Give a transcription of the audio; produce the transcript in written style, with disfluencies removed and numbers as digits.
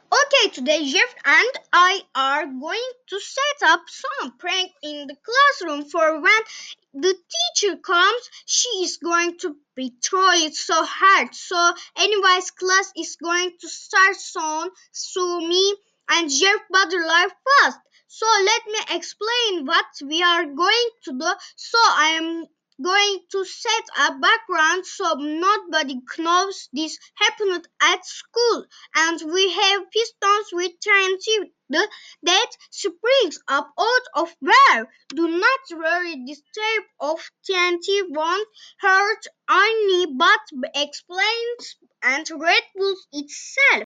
Okay, today Jeff and I are going to set up some prank in the classroom for when the teacher comes. She is going to be throw it so hard. So anyways, class is going to start soon. So me and Jeff better life fast. So let me explain what we are going to do. So I am going to set a background so nobody knows this happened at school, and we have pistons with TNT that springs up out of where. Do not worry, this type of TNT won't hurt any but explains and Red Bull itself.